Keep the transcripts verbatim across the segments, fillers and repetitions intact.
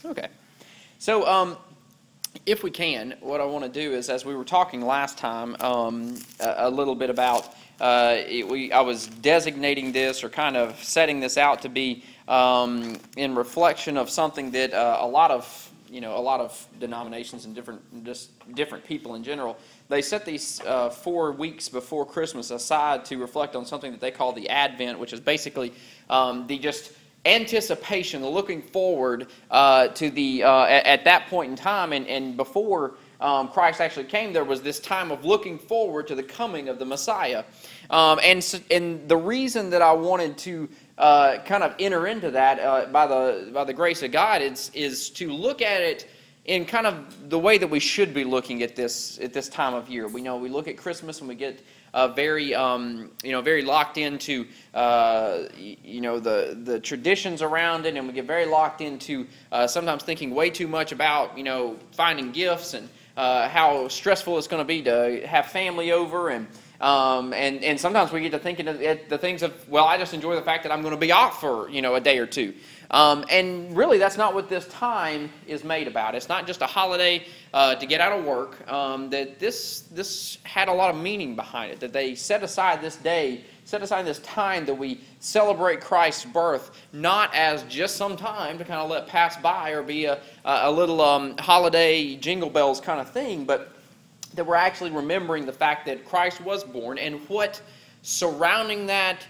Okay. So, um, if we can, what I want to do is, as we were talking last time, um, a, a little bit about, uh, it, we, I was designating this or kind of setting this out to be um, in reflection of something that uh, a lot of, you know, a lot of denominations and different, just different people in general, they set these uh, four weeks before Christmas aside to reflect on something that they call the Advent, which is basically um, the just anticipation, the looking forward uh, to the uh, at, at that point in time, and, and before um, Christ actually came, there was this time of looking forward to the coming of the Messiah. Um, and and the reason that I wanted to uh, kind of enter into that uh, by the by the grace of God is is to look at it in kind of the way that we should be looking at this at this time of year. We know we look at Christmas and we get uh, very um, you know very locked into uh, you know the the traditions around it, and we get very locked into uh, sometimes thinking way too much about you know finding gifts and uh, how stressful it's going to be to have family over, and um, and and sometimes we get to thinking at the things of, well, I just enjoy the fact that I'm going to be off for you know a day or two. Um, and really, that's not what this time is made about. It's not just a holiday uh, to get out of work. Um, that this this had a lot of meaning behind it. That they set aside this day, set aside this time that we celebrate Christ's birth, not as just some time to kind of let pass by or be a a little um, holiday jingle bells kind of thing, but that we're actually remembering the fact that Christ was born and what surrounding that.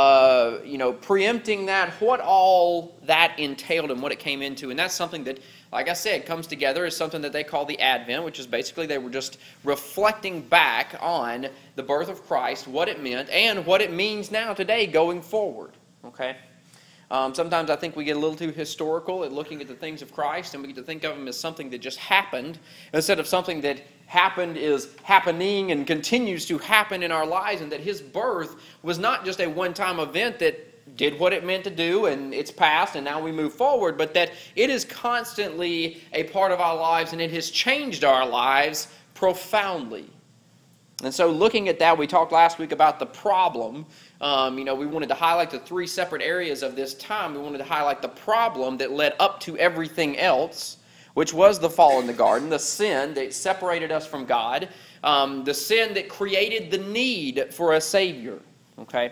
Uh, you know, preempting that, what all that entailed and what it came into. And that's something that, like I said, comes together as something that they call the Advent, which is basically they were just reflecting back on the birth of Christ, what it meant, and what it means now today going forward. Okay? Um, sometimes I think we get a little too historical at looking at the things of Christ, and we get to think of them as something that just happened, instead of something that happened is happening and continues to happen in our lives, and that His birth was not just a one-time event that did what it meant to do, and it's past, and now we move forward, but that it is constantly a part of our lives, and it has changed our lives profoundly. And so looking at that, we talked last week about the problem. Um, you know, we wanted to highlight the three separate areas of this time. We wanted to highlight the problem that led up to everything else, which was the fall in the garden, the sin that separated us from God, um, the sin that created the need for a Savior. Okay?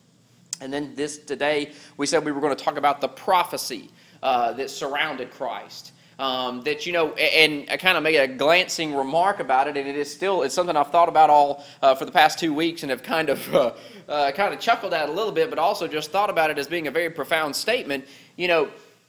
And then this today, we said we were going to talk about the prophecy uh, that surrounded Christ. Um, that, you know, and I kind of made a glancing remark about it, and it is still, it's something I've thought about all uh, for the past two weeks and have kind of uh, uh, kind of chuckled at a little bit, but also just thought about it as being a very profound statement. You know,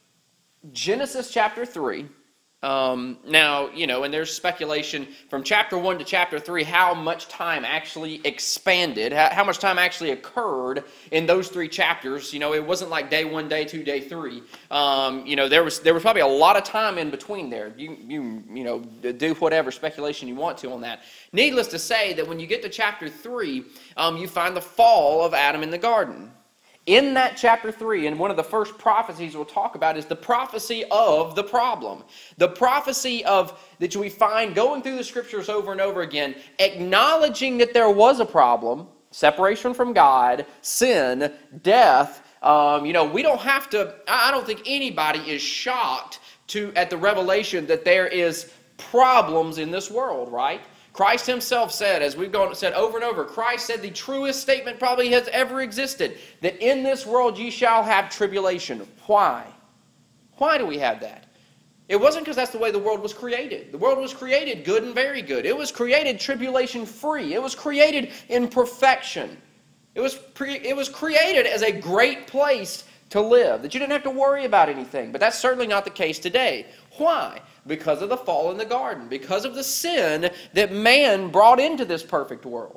Genesis chapter three, um, now, you know, and there's speculation from chapter one to chapter three how much time actually expanded, how, how much time actually occurred in those three chapters. You know, it wasn't like day one, day two, day three. Um, you know, there was there was probably a lot of time in between there. You you you know do whatever speculation you want to on that. Needless to say that when you get to chapter three, um, you find the fall of Adam in the garden. In that chapter three, and one of the first prophecies we'll talk about is the prophecy of the problem. The prophecy of that we find going through the scriptures over and over again, acknowledging that there was a problem, separation from God, sin, death. Um, you know, we don't have to, I don't think anybody is shocked to at the revelation that there is problems in this world, right? Christ Himself said, as we've gone said over and over, Christ said the truest statement probably has ever existed, that in this world ye shall have tribulation. Why? Why do we have that? It wasn't because that's the way the world was created. The world was created good and very good. It was created tribulation-free. It was created in perfection. It was, pre- it was created as a great place to live, that you didn't have to worry about anything. But that's certainly not the case today. Why? Because of the fall in the garden, because of the sin that man brought into this perfect world.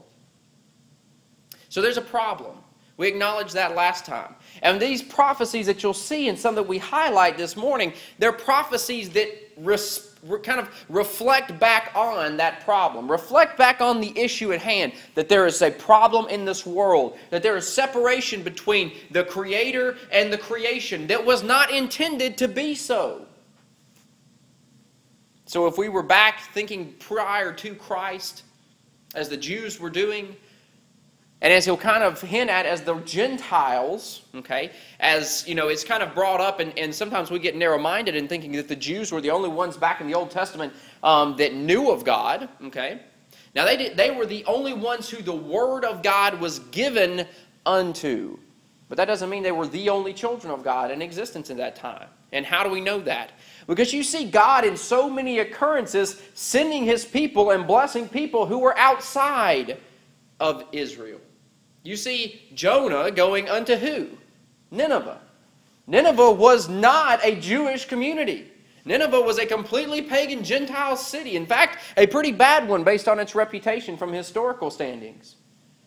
So there's a problem. We acknowledged that last time. And these prophecies that you'll see and some that we highlight this morning, they're prophecies that res- kind of reflect back on that problem. Reflect back on the issue at hand, that there is a problem in this world, that there is separation between the Creator and the creation that was not intended to be so. So if we were back thinking prior to Christ, as the Jews were doing, And as he'll kind of hint at as the Gentiles, okay, as, you know, it's kind of brought up, and, and sometimes we get narrow-minded in thinking that the Jews were the only ones back in the Old Testament um, that knew of God, okay. Now, they, did, they were the only ones who the Word of God was given unto. But that doesn't mean they were the only children of God in existence at that time. And how do we know that? Because you see God in so many occurrences sending His people and blessing people who were outside of Israel. You see Jonah going unto who? Nineveh. Nineveh was not a Jewish community. Nineveh was a completely pagan Gentile city. In fact, a pretty bad one based on its reputation from historical standings.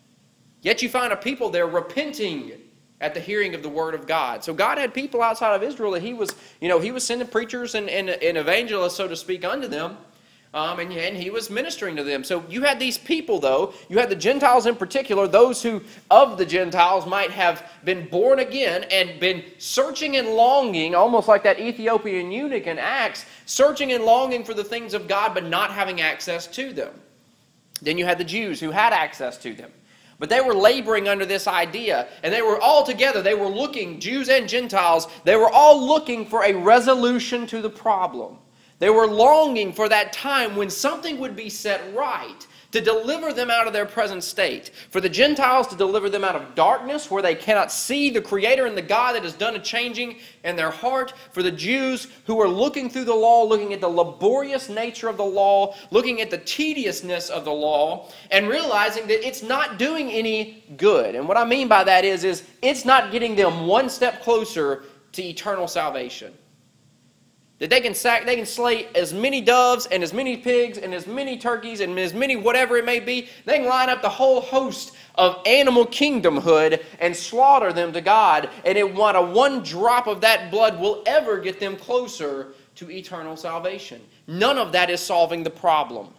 Yet you find a people there repenting at the hearing of the Word of God. So God had people outside of Israel that He was, you know, He was sending preachers and, and, and evangelists, so to speak, unto them. Um, and, and He was ministering to them. So you had these people, though. You had the Gentiles in particular, those who of the Gentiles might have been born again and been searching and longing, almost like that Ethiopian eunuch in Acts, searching and longing for the things of God, but not having access to them. Then you had the Jews who had access to them. But they were laboring under this idea, and they were all together. They were looking, Jews and Gentiles, they were all looking for a resolution to the problem. They were longing for that time when something would be set right to deliver them out of their present state. For the Gentiles to deliver them out of darkness where they cannot see the Creator and the God that has done a changing in their heart. For the Jews who are looking through the law, looking at the laborious nature of the law, looking at the tediousness of the law, and realizing that it's not doing any good. And what I mean by that is, is it's not getting them one step closer to eternal salvation. That they can sack, they can slay as many doves and as many pigs and as many turkeys and as many whatever it may be. They can line up the whole host of animal kingdomhood and slaughter them to God. And it not a one drop of that blood will ever get them closer to eternal salvation. None of that is solving the problem.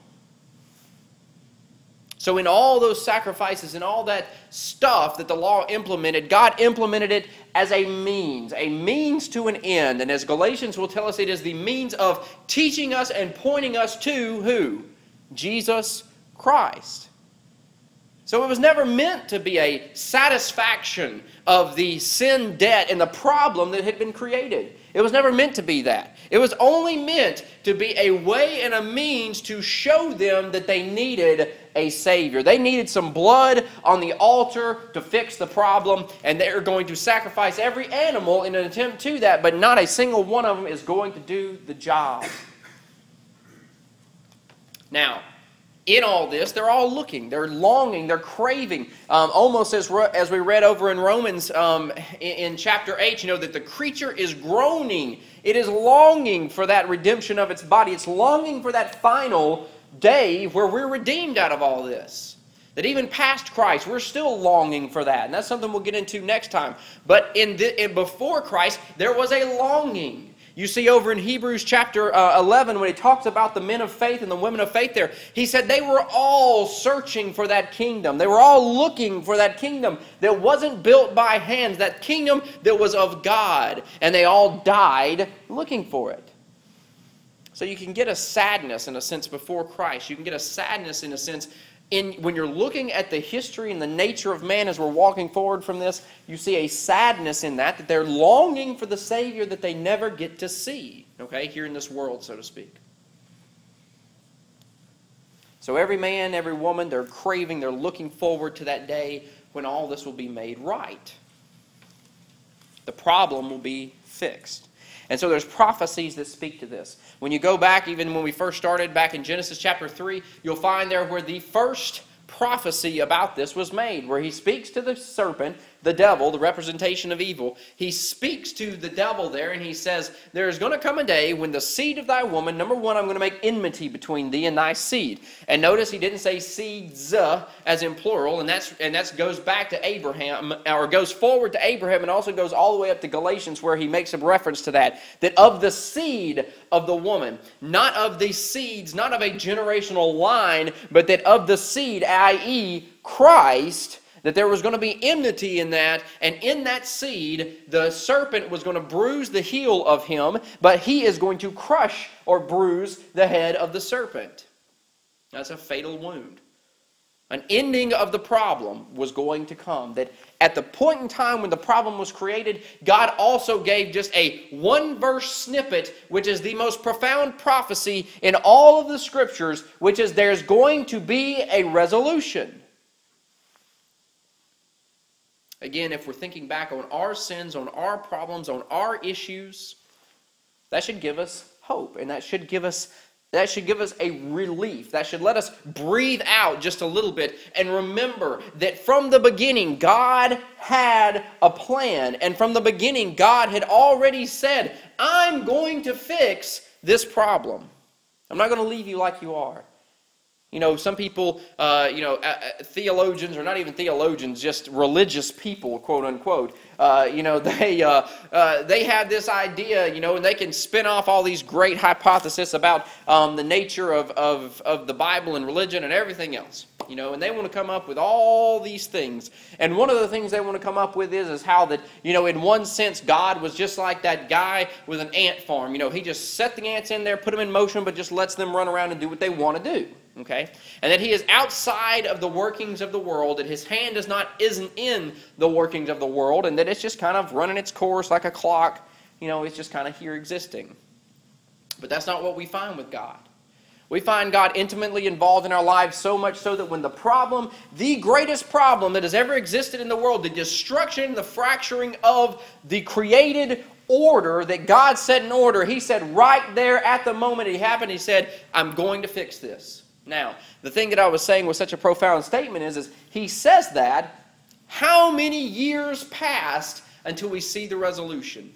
So in all those sacrifices and all that stuff that the law implemented, God implemented it as a means, a means to an end. And as Galatians will tell us, it is the means of teaching us and pointing us to who? Jesus Christ. So it was never meant to be a satisfaction of the sin debt and the problem that had been created. It was never meant to be that. It was only meant to be a way and a means to show them that they needed a Savior. They needed some blood on the altar to fix the problem, and they are going to sacrifice every animal in an attempt to that, but not a single one of them is going to do the job. Now, in all this, they're all looking, they're longing, they're craving. Um, almost as, as we read over in Romans um, in, in chapter eight, you know, that the creature is groaning. It is longing for that redemption of its body. It's longing for that final day where we're redeemed out of all this. That even past Christ, we're still longing for that. And that's something we'll get into next time. But in, the, in before Christ, there was a longing. You see over in Hebrews chapter uh, eleven, when he talks about the men of faith and the women of faith there, he said they were all searching for that kingdom. They were all looking for that kingdom that wasn't built by hands, that kingdom that was of God. And they all died looking for it. So you can get a sadness in a sense before Christ. You can get a sadness in a sense in when you're looking at the history and the nature of man as we're walking forward from this. You see a sadness in that, that they're longing for the Savior that they never get to see, okay, here in this world, so to speak. So every man, every woman, they're craving, they're looking forward to that day when all this will be made right. The problem will be fixed. And so there's prophecies that speak to this. When you go back, even when we first started back in Genesis chapter three, you'll find there where the first prophecy about this was made, where he speaks to the serpent, the devil, the representation of evil. He speaks to the devil there and he says, there is going to come a day when the seed of thy woman, number one, I'm going to make enmity between thee and thy seed. And notice he didn't say seeds as in plural, and that's and that goes back to Abraham, or goes forward to Abraham, and also goes all the way up to Galatians where he makes a reference to that, that of the seed of the woman, not of the seeds, not of a generational line, but that of the seed, that is Christ, that there was going to be enmity in that, and in that seed, the serpent was going to bruise the heel of him, but he is going to crush or bruise the head of the serpent. That's a fatal wound. An ending of the problem was going to come. That at the point in time when the problem was created, God also gave just a one-verse snippet, which is the most profound prophecy in all of the Scriptures, which is there's going to be a resolution. Again, if we're thinking back on our sins, on our problems, on our issues, that should give us hope, and that should give us That should give us a relief. That should let us breathe out just a little bit and remember that from the beginning, God had a plan. And from the beginning, God had already said, I'm going to fix this problem. I'm not going to leave you like you are. You know, some people, uh, you know, uh, theologians, or not even theologians, just religious people, quote unquote, uh, you know, they uh, uh, they have this idea, you know, and they can spin off all these great hypotheses about um, the nature of, of, of the Bible and religion and everything else, you know, and they want to come up with all these things. And one of the things they want to come up with is, is how that, you know, in one sense, God was just like that guy with an ant farm. You know, he just set the ants in there, put them in motion, but just lets them run around and do what they want to do. Okay? And that he is outside of the workings of the world, that his hand is not isn't in the workings of the world, and that it's just kind of running its course like a clock. You know, it's just kind of here existing. But that's not what we find with God. We find God intimately involved in our lives, so much so that when the problem, the greatest problem that has ever existed in the world, the destruction, the fracturing of the created order that God set in order, he said right there at the moment it happened, he said, I'm going to fix this. Now, the thing that I was saying was such a profound statement is, is he says that, how many years passed until we see the resolution?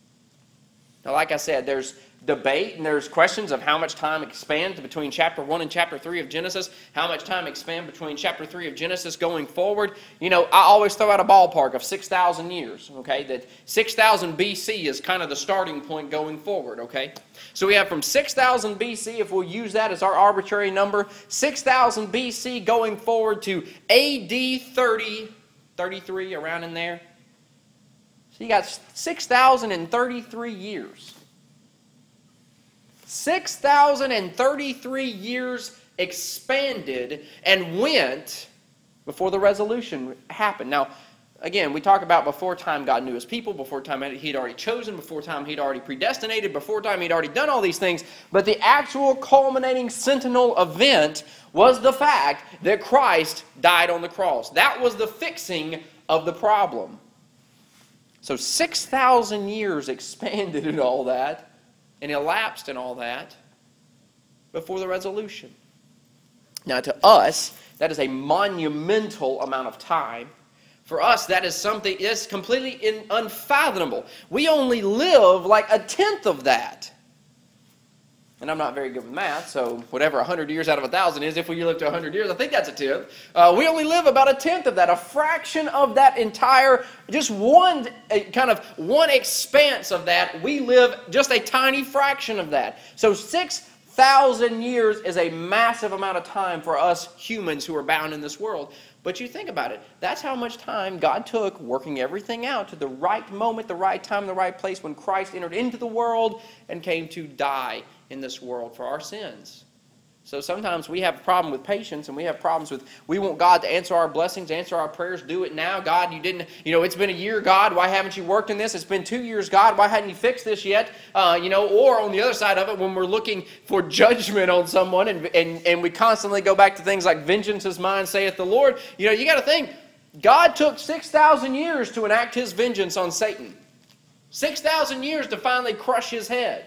Now, like I said, there's debate and there's questions of how much time expands between chapter one and chapter three of Genesis, how much time expands between chapter three of Genesis going forward. You know, I always throw out a ballpark of six thousand years, okay, that six thousand B C is kind of the starting point going forward, okay. So we have from six thousand B C, if we'll use that as our arbitrary number, six thousand B C going forward to A D thirty, thirty-three, around in there. So you got six thousand thirty-three years. six thousand thirty-three years expanded and went before the resolution happened. Now, again, we talk about before time God knew his people, before time he'd already chosen, before time he'd already predestinated, before time he'd already done all these things. But the actual culminating sentinel event was the fact that Christ died on the cross. That was the fixing of the problem. So six thousand years expanded and all that, and elapsed and all that, before the resolution. Now to us, that is a monumental amount of time. For us, that is something that's completely in, unfathomable. We only live like a tenth of that. And I'm not very good with math, so whatever one hundred years out of one thousand is, if we live to one hundred years, I think that's a tenth. Uh, we only live about a tenth of that, a fraction of that entire, just one, kind of one expanse of that. We live just a tiny fraction of that. So six thousand years is a massive amount of time for us humans who are bound in this world. But you think about it, that's how much time God took working everything out to the right moment, the right time, the right place when Christ entered into the world and came to die in this world for our sins. So sometimes we have a problem with patience, and we have problems with, we want God to answer our blessings, answer our prayers, do it now. God, you didn't, you know, it's been a year, God, why haven't you worked in this? It's been two years, God, why hadn't you fixed this yet? Uh, you know, or on the other side of it, when we're looking for judgment on someone, and, and, and we constantly go back to things like, vengeance is mine, saith the Lord. You know, you got to think, God took six thousand years to enact his vengeance on Satan. six thousand years to finally crush his head.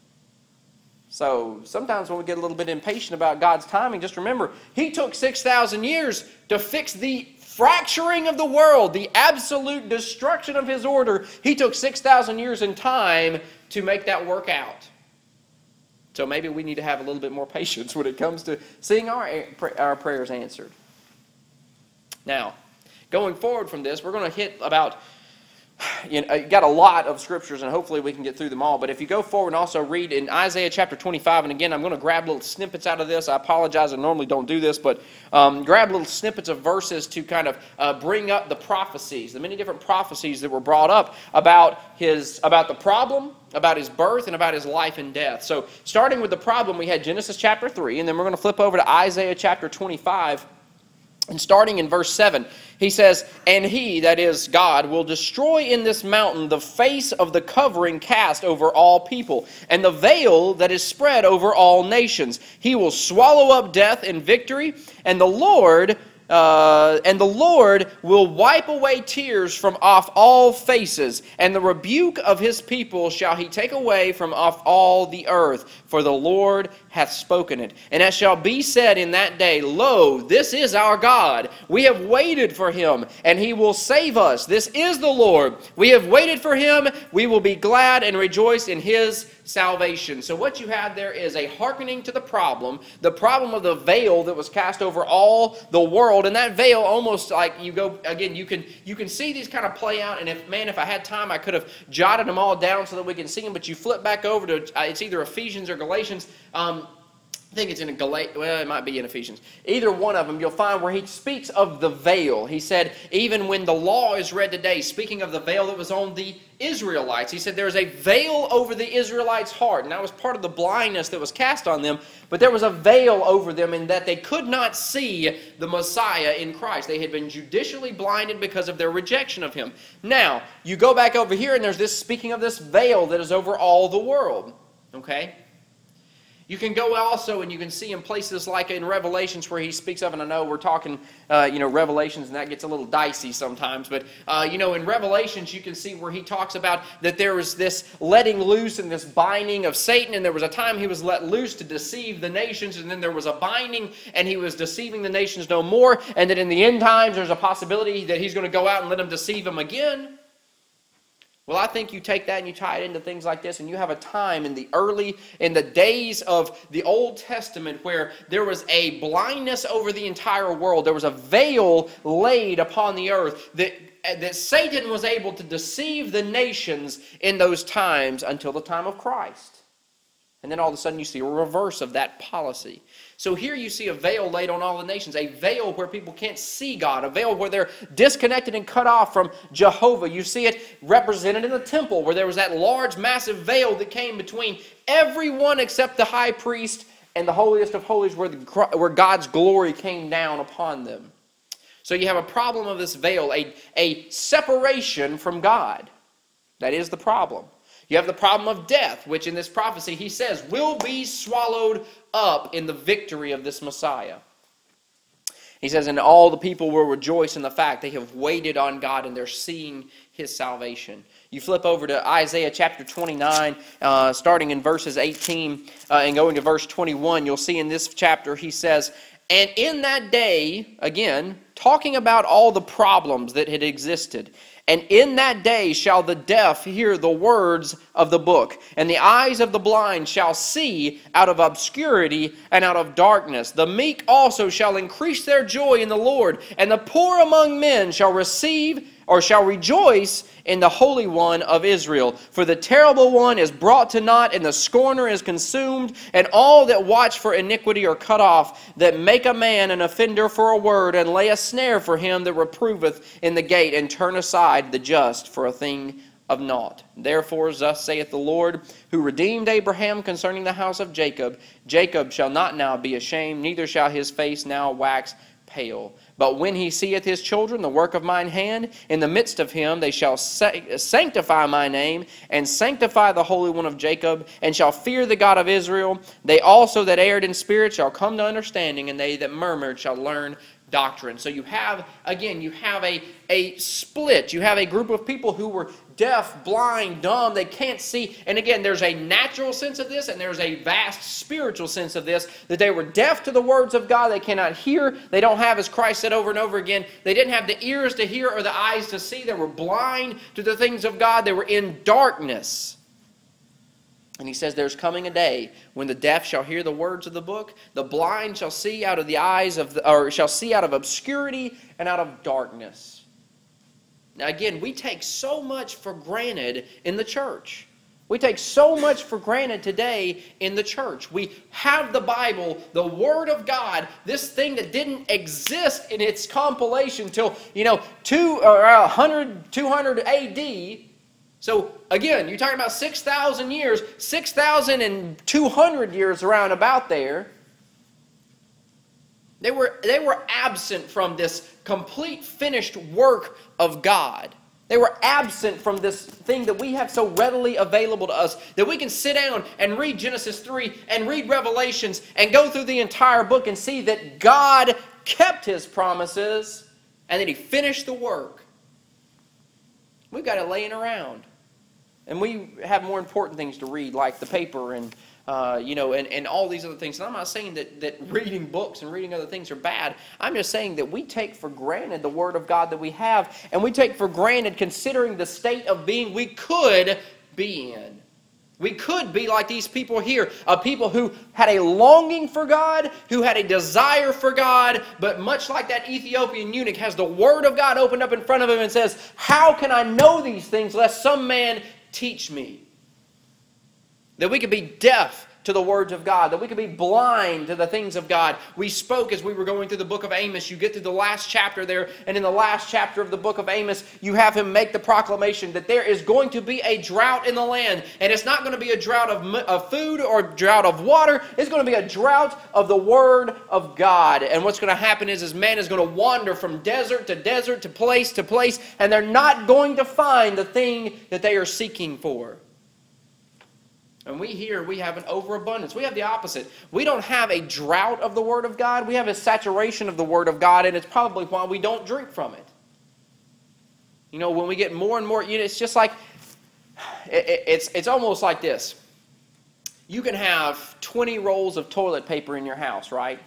So sometimes when we get a little bit impatient about God's timing, just remember, he took six thousand years to fix the fracturing of the world, the absolute destruction of his order. He took six thousand years in time to make that work out. So maybe we need to have a little bit more patience when it comes to seeing our, our prayers answered. Now, going forward from this, we're going to hit about... You know, you got a lot of scriptures, and hopefully we can get through them all. But if you go forward and also read in Isaiah chapter twenty-five, and again, I'm going to grab little snippets out of this. I apologize, I normally don't do this, but um, grab little snippets of verses to kind of uh, bring up the prophecies, the many different prophecies that were brought up about his, about the problem, about his birth, and about his life and death. So starting with the problem, we had Genesis chapter three, and then we're going to flip over to Isaiah chapter twenty-five. And starting in verse seven, he says, "And he," that is God, "will destroy in this mountain the face of the covering cast over all people, and the veil that is spread over all nations. He will swallow up death in victory, and the Lord Uh, and the Lord will wipe away tears from off all faces, and the rebuke of his people shall he take away from off all the earth, for the Lord hath spoken it. And it shall be said in that day, Lo, this is our God. We have waited for him, and he will save us. This is the Lord. We have waited for him. We will be glad and rejoice in his salvation." So what you have there is a hearkening to the problem, the problem of the veil that was cast over all the world. And that veil, almost like you go, again, you can you can see these kind of play out. And if, man, if I had time, I could have jotted them all down so that we can see them. But you flip back over to, uh, it's either Ephesians or Galatians. Um, I think it's in a Gal- well, it might be in Ephesians. Either one of them, you'll find where he speaks of the veil. He said, even when the law is read today, speaking of the veil that was on the Israelites, he said there's a veil over the Israelites' heart. And that was part of the blindness that was cast on them. But there was a veil over them in that they could not see the Messiah in Christ. They had been judicially blinded because of their rejection of him. Now, you go back over here and there's this speaking of this veil that is over all the world. Okay? You can go also and you can see in places like in Revelations where he speaks of, and I know we're talking, uh, you know, Revelations, and that gets a little dicey sometimes, but, uh, you know, in Revelations you can see where he talks about that there was this letting loose and this binding of Satan, and there was a time he was let loose to deceive the nations, and then there was a binding and he was deceiving the nations no more, and that in the end times there's a possibility that he's going to go out and let them deceive them again. Well, I think you take that and you tie it into things like this, and you have a time in the early, in the days of the Old Testament where there was a blindness over the entire world. There was a veil laid upon the earth that, that Satan was able to deceive the nations in those times until the time of Christ. And then all of a sudden you see a reverse of that policy. So here you see a veil laid on all the nations, a veil where people can't see God, a veil where they're disconnected and cut off from Jehovah. You see it represented in the temple where there was that large, massive veil that came between everyone except the high priest and the holiest of holies where, the, where God's glory came down upon them. So you have a problem of this veil, a, a separation from God. That is the problem. You have the problem of death, which in this prophecy he says will be swallowed up in the victory of this Messiah. He says, and all the people will rejoice in the fact they have waited on God and they're seeing his salvation. You flip over to Isaiah chapter twenty-nine, uh, starting in verses eighteen uh, and going to verse twenty-one, you'll see in this chapter he says, and in that day, again, talking about all the problems that had existed, and in that day shall the deaf hear the words of the book, and the eyes of the blind shall see out of obscurity and out of darkness. The meek also shall increase their joy in the Lord, and the poor among men shall receive or shall rejoice in the Holy One of Israel. For the terrible one is brought to naught, and the scorner is consumed, and all that watch for iniquity are cut off, that make a man an offender for a word, and lay a snare for him that reproveth in the gate, and turn aside the just for a thing of naught. Therefore thus saith the Lord, who redeemed Abraham concerning the house of Jacob, Jacob shall not now be ashamed, neither shall his face now wax pale. But when he seeth his children, the work of mine hand, in the midst of him they shall sanctify my name, and sanctify the Holy One of Jacob, and shall fear the God of Israel. They also that erred in spirit shall come to understanding, and they that murmured shall learn doctrine. So you have, again, you have a, a split. You have a group of people who were deaf, blind, dumb, they can't see. And again, there's a natural sense of this, and there's a vast spiritual sense of this, that they were deaf to the words of God. They cannot hear. They don't have, as Christ said over and over again, they didn't have the ears to hear or the eyes to see. They were blind to the things of God. They were in darkness. And he says there's coming a day when the deaf shall hear the words of the book, the blind shall see out of the eyes of, the, or shall see out of obscurity and out of darkness. Now again, we take so much for granted in the church. We take so much for granted today in the church. We have the Bible, the Word of God, this thing that didn't exist in its compilation till, you know, two or one hundred, two hundred A D. So again, you're talking about six thousand years, six thousand two hundred years around about there. They were, they were absent from this complete finished work of God. They were absent from this thing that we have so readily available to us, that we can sit down and read Genesis three and read Revelations and go through the entire book and see that God kept His promises and that He finished the work. We've got it laying around. And we have more important things to read, like the paper and Uh, you know, and, and all these other things. And I'm not saying that, that reading books and reading other things are bad. I'm just saying that we take for granted the Word of God that we have, and we take for granted considering the state of being we could be in. We could be like these people here, a people who had a longing for God, who had a desire for God, but much like that Ethiopian eunuch has the Word of God opened up in front of him and says, how can I know these things lest some man teach me? That we could be deaf to the words of God, that we could be blind to the things of God. We spoke as we were going through the book of Amos. You get to the last chapter there, and in the last chapter of the book of Amos, you have him make the proclamation that there is going to be a drought in the land, and it's not going to be a drought of, of food or a drought of water. It's going to be a drought of the Word of God. And what's going to happen is, is man is going to wander from desert to desert to place to place, and they're not going to find the thing that they are seeking for. And we here, we have an overabundance. We have the opposite. We don't have a drought of the Word of God. We have a saturation of the Word of God, and it's probably why we don't drink from it. You know, when we get more and more, you know, it's just like, it, it's, it's almost like this. You can have twenty rolls of toilet paper in your house, right?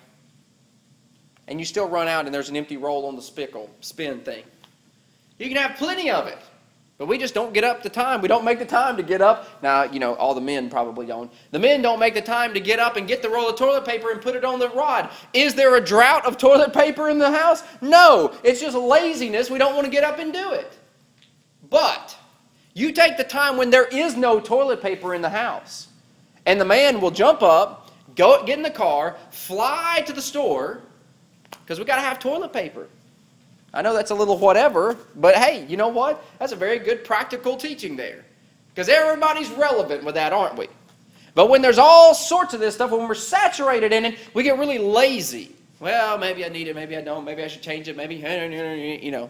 And you still run out and there's an empty roll on the spickle, spin thing. You can have plenty of it. But we just don't get up the time. We don't make the time to get up. Now, you know, all the men probably don't. The men don't make the time to get up and get the roll of toilet paper and put it on the rod. Is there a drought of toilet paper in the house? No. It's just laziness. We don't want to get up and do it. But you take the time when there is no toilet paper in the house, and the man will jump up, go get in the car, fly to the store, because we got to have toilet paper. I know that's a little whatever, but hey, you know what? That's a very good practical teaching there. Because everybody's relevant with that, aren't we? But when there's all sorts of this stuff, when we're saturated in it, we get really lazy. Well, maybe I need it, maybe I don't, maybe I should change it, maybe, you know.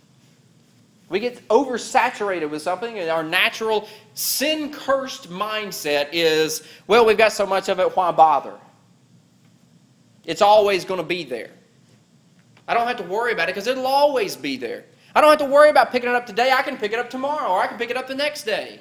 We get oversaturated with something, and our natural sin-cursed mindset is, well, we've got so much of it, why bother? It's always going to be there. I don't have to worry about it because it'll always be there. I don't have to worry about picking it up today. I can pick it up tomorrow, or I can pick it up the next day.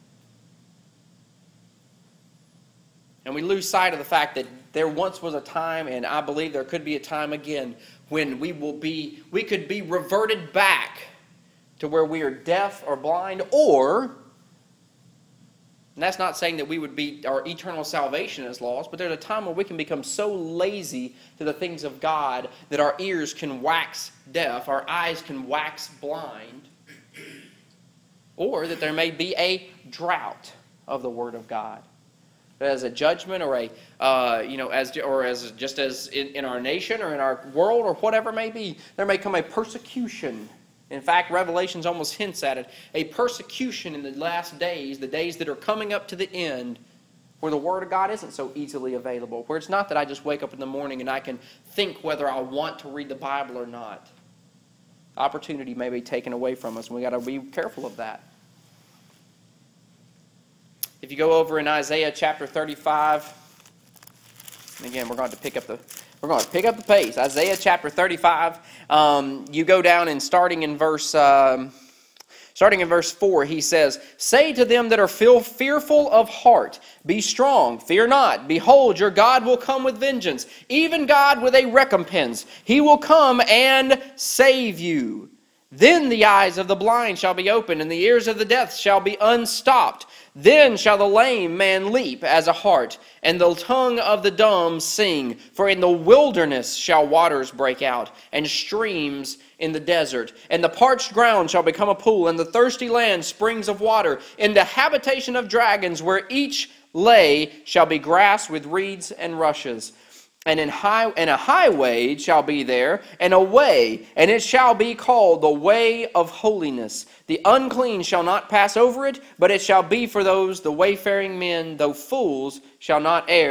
And we lose sight of the fact that there once was a time, and I believe there could be a time again, when we will be, we could be reverted back to where we are deaf or blind, or, and that's not saying that we would be, our eternal salvation is lost, but there's a time where we can become so lazy to the things of God that our ears can wax deaf, our eyes can wax blind, or that there may be a drought of the Word of God. As a judgment, or a, uh, you know, as or as just as in, in our nation or in our world or whatever it may be, there may come a persecution. In fact, Revelations almost hints at it. A persecution in the last days, the days that are coming up to the end, where the Word of God isn't so easily available. Where it's not that I just wake up in the morning and I can think whether I want to read the Bible or not. Opportunity may be taken away from us, and we've got to be careful of that. If you go over in Isaiah chapter thirty-five, and again, we're going to pick up the we're going to pick up the pace. Isaiah chapter thirty-five. Um, you go down and starting in verse um, starting in verse four, he says, "Say to them that are feel fearful of heart, be strong, fear not. Behold, your God will come with vengeance, even God with a recompense. He will come and save you. Then the eyes of the blind shall be opened, and the ears of the deaf shall be unstopped. Then shall the lame man leap as a hart, and the tongue of the dumb sing. For in the wilderness shall waters break out, and streams in the desert. And the parched ground shall become a pool, and the thirsty land springs of water. In the habitation of dragons, where each lay, shall be grass with reeds and rushes. And in high and a highway shall be there, and a way, and it shall be called the way of holiness. The unclean shall not pass over it, but it shall be for those the wayfaring men, though fools, shall not err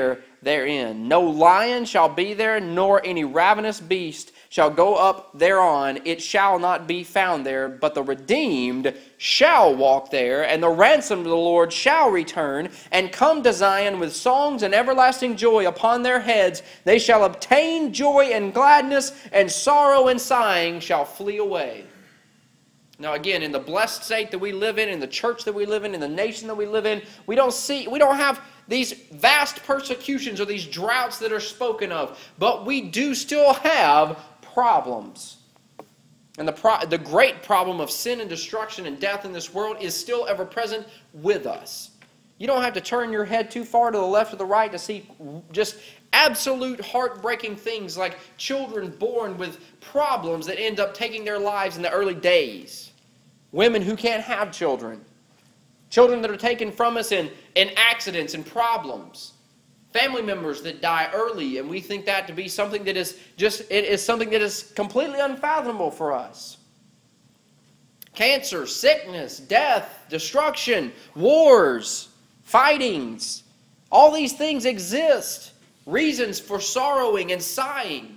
therein. No lion shall be there, nor any ravenous beast shall go up thereon. It shall not be found there, but the redeemed shall walk there, and the ransomed of the Lord shall return, and come to Zion with songs and everlasting joy upon their heads. They shall obtain joy and gladness, and sorrow and sighing shall flee away. Now again, in the blessed state that we live in, in the church that we live in, in the nation that we live in, we don't see, we don't have these vast persecutions or these droughts that are spoken of, but we do still have problems. And the, pro- the great problem of sin and destruction and death in this world is still ever present with us. You don't have to turn your head too far to the left or the right to see just absolute heartbreaking things like children born with problems that end up taking their lives in the early days. Women who can't have children. Children that are taken from us in, in accidents and problems. Family members that die early, and we think that to be something that is just, it is something that is completely unfathomable for us. Cancer, sickness, death, destruction, wars, fightings, all these things exist. Reasons for sorrowing and sighing.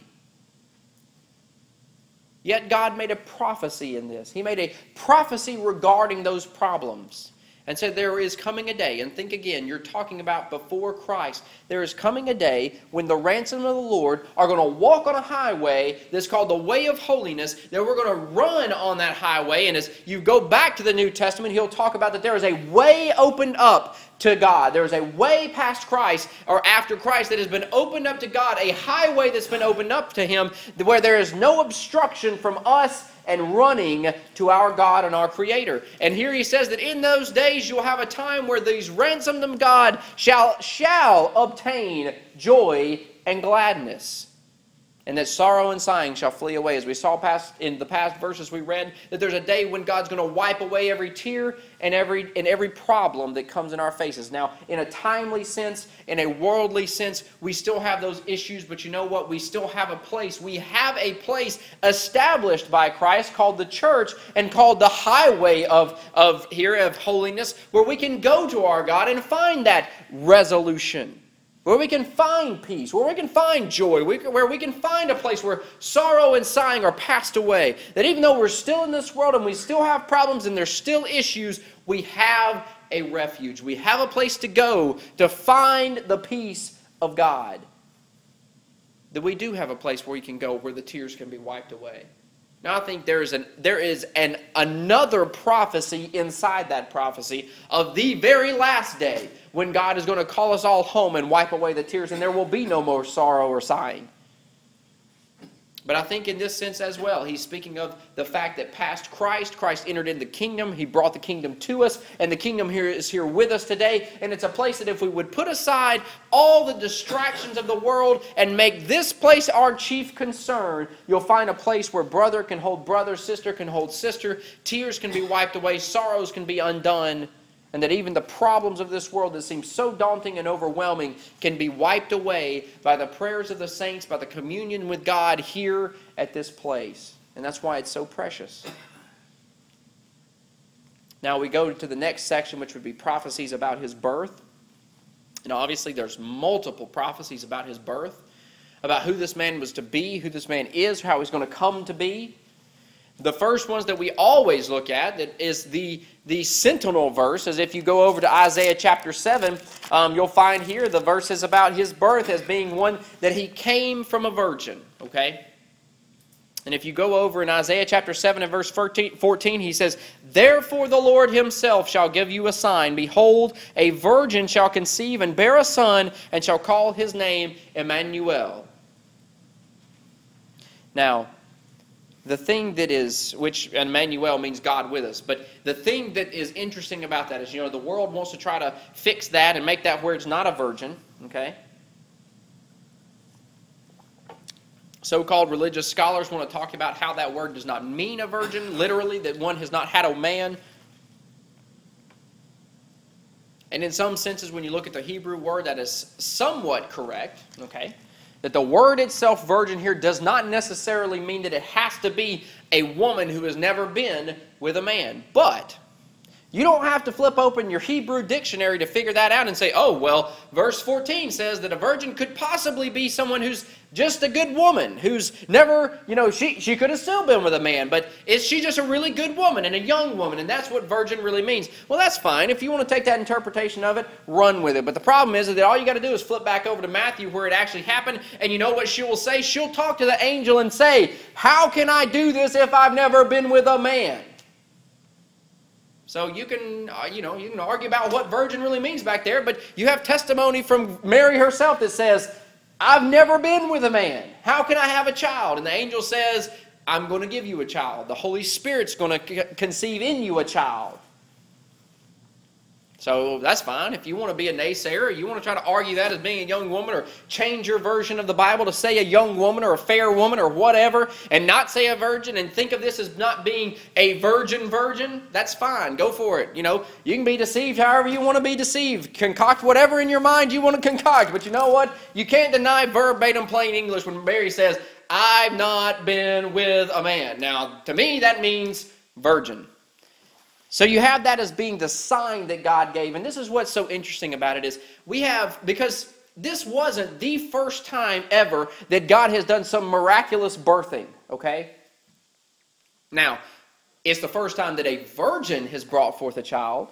Yet God made a prophecy in this. He made a prophecy regarding those problems. And said there is coming a day, and think again, you're talking about before Christ. There is coming a day when the ransom of the Lord are going to walk on a highway that's called the way of holiness, that we're going to run on that highway. And as you go back to the New Testament, he'll talk about that there is a way opened up to God. There is a way past Christ, or after Christ, that has been opened up to God, a highway that's been opened up to Him, where there is no obstruction from us and running to our God and our Creator. And here he says that in those days you'll have a time where these ransomed of God shall, shall obtain joy and gladness. And that sorrow and sighing shall flee away. As we saw past in the past verses we read, that there's a day when God's going to wipe away every tear and every and every problem that comes in our faces. Now, in a timely sense, in a worldly sense, we still have those issues, but you know what? We still have a place. We have a place established by Christ called the church and called the highway of, of here of holiness, where we can go to our God and find that resolution. Where we can find peace, where we can find joy, where we can find a place where sorrow and sighing are passed away. That even though we're still in this world and we still have problems and there's still issues, we have a refuge. We have a place to go to find the peace of God. That we do have a place where we can go where the tears can be wiped away. Now I think there is an there is an another prophecy inside that prophecy of the very last day when God is going to call us all home and wipe away the tears, and there will be no more sorrow or sighing. But I think in this sense as well, he's speaking of the fact that past Christ, Christ entered in the kingdom. He brought the kingdom to us, and the kingdom here is here with us today. And it's a place that if we would put aside all the distractions of the world and make this place our chief concern, you'll find a place where brother can hold brother, sister can hold sister, tears can be wiped away, sorrows can be undone, and that even the problems of this world that seem so daunting and overwhelming can be wiped away by the prayers of the saints, by the communion with God here at this place. And that's why it's so precious. Now we go to the next section, which would be prophecies about his birth. And obviously there's multiple prophecies about his birth, about who this man was to be, who this man is, how he's going to come to be. The first ones that we always look at that is the, the sentinel verse, as if you go over to Isaiah chapter seven, um, you'll find here the verses about his birth as being one that he came from a virgin, okay? And if you go over in Isaiah chapter seven and verse fourteen, he says, "Therefore the Lord himself shall give you a sign. Behold, a virgin shall conceive and bear a son, and shall call his name Emmanuel." Now, the thing that is, which Emmanuel means God with us, but the thing that is interesting about that is, you know, the world wants to try to fix that and make that where it's not a virgin, okay? So-called religious scholars want to talk about how that word does not mean a virgin, literally, that one has not had a man. And in some senses, when you look at the Hebrew word, that is somewhat correct, okay? That the word itself, virgin, here does not necessarily mean that it has to be a woman who has never been with a man. But You don't have to flip open your Hebrew dictionary to figure that out and say, oh, well, verse fourteen says that a virgin could possibly be someone who's just a good woman, who's never, you know, she, she could have still been with a man, but is she just a really good woman and a young woman, and that's what virgin really means. Well, that's fine. If you want to take that interpretation of it, run with it. But the problem is that all you got to do is flip back over to Matthew where it actually happened, and you know what she will say? She'll talk to the angel and say, how can I do this if I've never been with a man? So you can, uh, you know, you can argue about what virgin really means back there, but you have testimony from Mary herself that says, I've never been with a man. How can I have a child? And the angel says, I'm going to give you a child. The Holy Spirit's going to conceive in you a child. So that's fine. If you want to be a naysayer, you want to try to argue that as being a young woman, or change your version of the Bible to say a young woman or a fair woman or whatever, and not say a virgin, and think of this as not being a virgin virgin, that's fine. Go for it. You know, you can be deceived however you want to be deceived. Concoct whatever in your mind you want to concoct. But you know what? You can't deny verbatim plain English when Mary says, I've not been with a man. Now, to me, that means virgin. So you have that as being the sign that God gave. And this is what's so interesting about it is we have, because this wasn't the first time ever that God has done some miraculous birthing, okay? Now, it's the first time that a virgin has brought forth a child.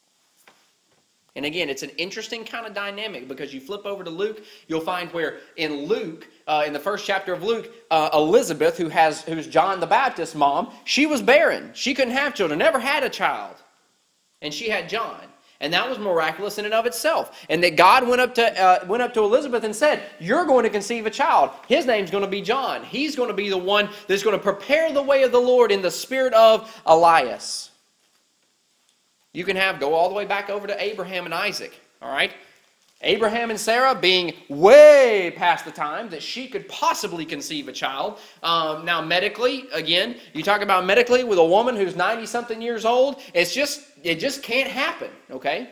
And again, it's an interesting kind of dynamic, because you flip over to Luke, you'll find where in Luke, uh, in the first chapter of Luke, uh, Elizabeth, who has who's John the Baptist's mom, she was barren. She couldn't have children, never had a child. And she had John. And that was miraculous in and of itself. And that God went up to uh, went up to Elizabeth and said, you're going to conceive a child. His name's going to be John. He's going to be the one that's going to prepare the way of the Lord in the spirit of Elias. You can have, go all the way back over to Abraham and Isaac, all right? Abraham and Sarah being way past the time that she could possibly conceive a child. Um, now, medically, again, you talk about medically with a woman who's ninety-something years old, it's just, it just can't happen, okay?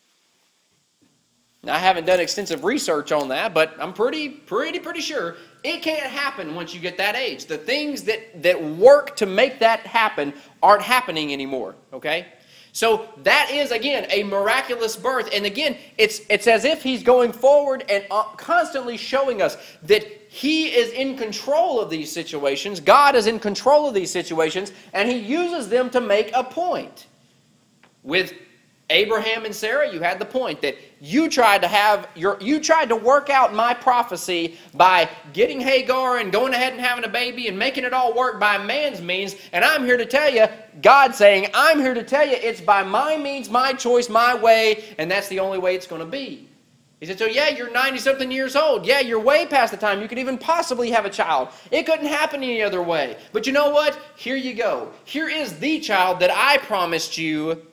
Now, I haven't done extensive research on that, but I'm pretty, pretty, pretty sure it can't happen once you get that age. The things that, that work to make that happen aren't happening anymore, okay? So that is, again, a miraculous birth. And again, it's, it's as if he's going forward and constantly showing us that he is in control of these situations. God is in control of these situations, and he uses them to make a point. With Abraham and Sarah, you had the point that you tried to have your you tried to work out my prophecy by getting Hagar and going ahead and having a baby and making it all work by man's means. And I'm here to tell you, God saying, I'm here to tell you it's by my means, my choice, my way, and that's the only way it's going to be. He said, so yeah, you're ninety-something years old. Yeah, you're way past the time you could even possibly have a child. It couldn't happen any other way. But you know what? Here you go. Here is the child that I promised you.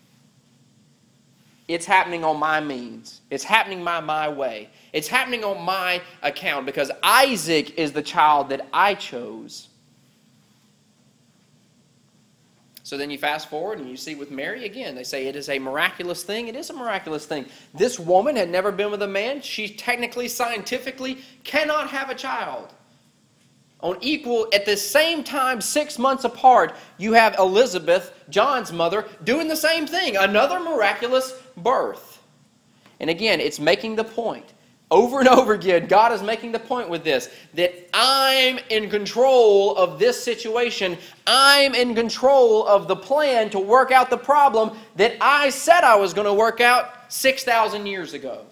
It's happening on my means. It's happening my, my way. It's happening on my account, because Isaac is the child that I chose. So then you fast forward and you see with Mary, again, they say it is a miraculous thing. It is a miraculous thing. This woman had never been with a man. She technically, scientifically cannot have a child. On equal, at the same time, six months apart, you have Elizabeth, John's mother, doing the same thing. Another miraculous birth. And again, it's making the point. Over and over again, God is making the point with this, that I'm in control of this situation. I'm in control of the plan to work out the problem that I said I was going to work out six thousand years ago.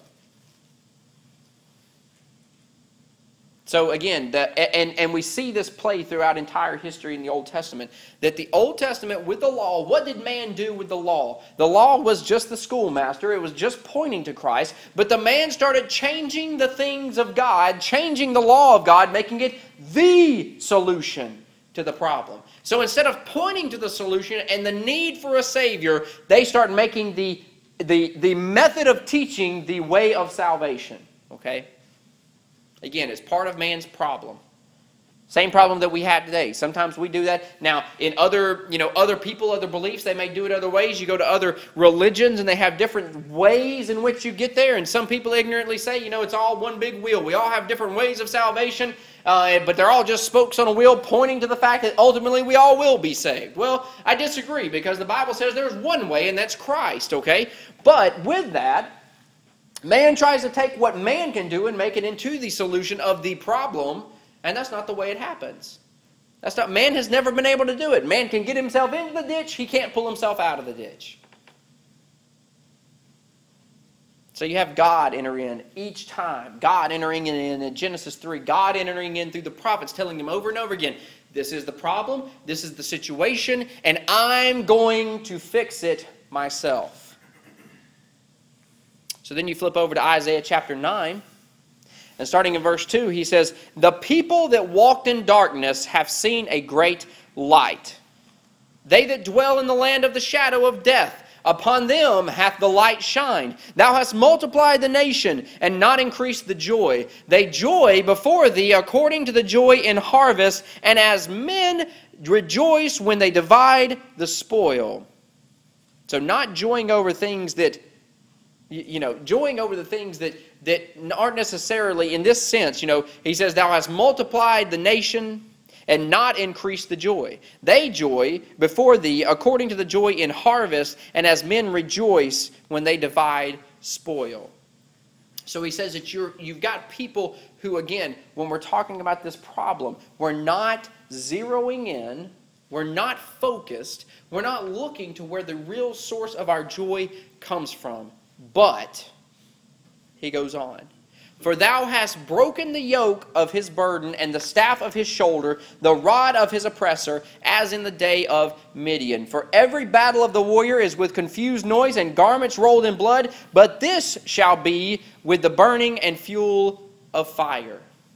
So again, the, and, and we see this play throughout entire history in the Old Testament, that the Old Testament with the law, what did man do with the law? The law was just the schoolmaster. It was just pointing to Christ. But the man started changing the things of God, changing the law of God, making it the solution to the problem. So instead of pointing to the solution and the need for a Savior, they start making the, the, the method of teaching the way of salvation. Okay? Again, it's part of man's problem. Same problem that we had today. Sometimes we do that. Now, in other, you know, other people, other beliefs, they may do it other ways. You go to other religions and they have different ways in which you get there. And some people ignorantly say, you know, it's all one big wheel. We all have different ways of salvation, uh, but they're all just spokes on a wheel pointing to the fact that ultimately we all will be saved. Well, I disagree, because the Bible says there's one way, and that's Christ, okay? But with that, man tries to take what man can do and make it into the solution of the problem. And that's not the way it happens. That's not, man has never been able to do it. Man can get himself into the ditch. He can't pull himself out of the ditch. So you have God enter in each time. God entering in in Genesis three. God entering in through the prophets, telling them over and over again, this is the problem, this is the situation, and I'm going to fix it myself. So then you flip over to Isaiah chapter nine. And starting in verse two, he says, the people that walked in darkness have seen a great light. They that dwell in the land of the shadow of death, upon them hath the light shined. Thou hast multiplied the nation, and not increased the joy. They joy before thee according to the joy in harvest, and as men rejoice when they divide the spoil. So not joying over things that, you know, joying over the things that that aren't necessarily in this sense. You know, he says, thou hast multiplied the nation and not increased the joy. They joy before thee according to the joy in harvest, and as men rejoice when they divide spoil. So he says that you're, you've got people who, again, when we're talking about this problem, we're not zeroing in, we're not focused, we're not looking to where the real source of our joy comes from. But he goes on, for thou hast broken the yoke of his burden and the staff of his shoulder, the rod of his oppressor, as in the day of Midian. For every battle of the warrior is with confused noise and garments rolled in blood, but this shall be with the burning and fuel of fire.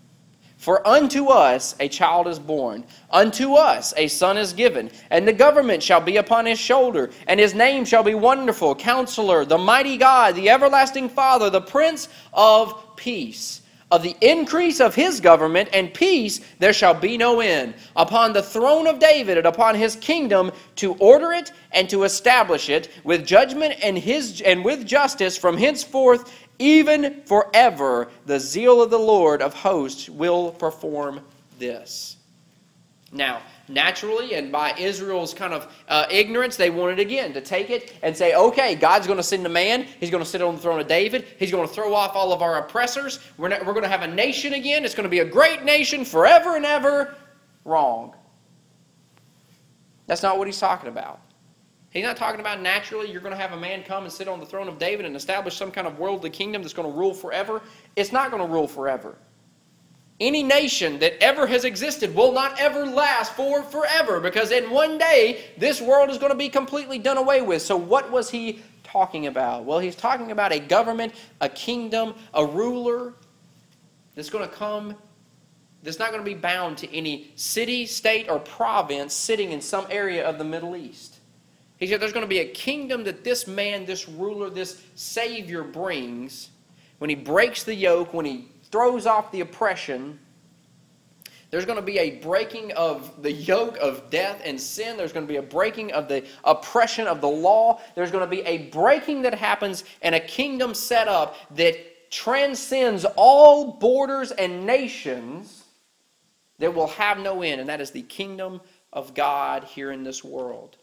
For unto us a child is born, unto us a son is given, and the government shall be upon his shoulder, and his name shall be Wonderful, Counselor, the Mighty God, the Everlasting Father, the Prince of Peace. Of the increase of his government and peace there shall be no end, upon the throne of David and upon his kingdom, to order it and to establish it with judgment and his and with justice from henceforth, even forever. The zeal of the Lord of hosts will perform this. Now, naturally, and by Israel's kind of uh, ignorance, they wanted again to take it and say, okay, God's going to send a man. He's going to sit on the throne of David. He's going to throw off all of our oppressors. We're, not, we're going to have a nation again. It's going to be a great nation forever and ever. Wrong. That's not what he's talking about. He's not talking about naturally you're going to have a man come and sit on the throne of David and establish some kind of worldly kingdom that's going to rule forever. It's not going to rule forever. Any nation that ever has existed will not ever last for forever, because in one day this world is going to be completely done away with. So what was he talking about? Well, he's talking about a government, a kingdom, a ruler that's going to come, that's not going to be bound to any city, state, or province sitting in some area of the Middle East. He said there's going to be a kingdom that this man, this ruler, this Savior brings when he breaks the yoke, when he throws off the oppression. There's going to be a breaking of the yoke of death and sin. There's going to be a breaking of the oppression of the law. There's going to be a breaking that happens and a kingdom set up that transcends all borders and nations that will have no end. And that is the kingdom of God here in this world.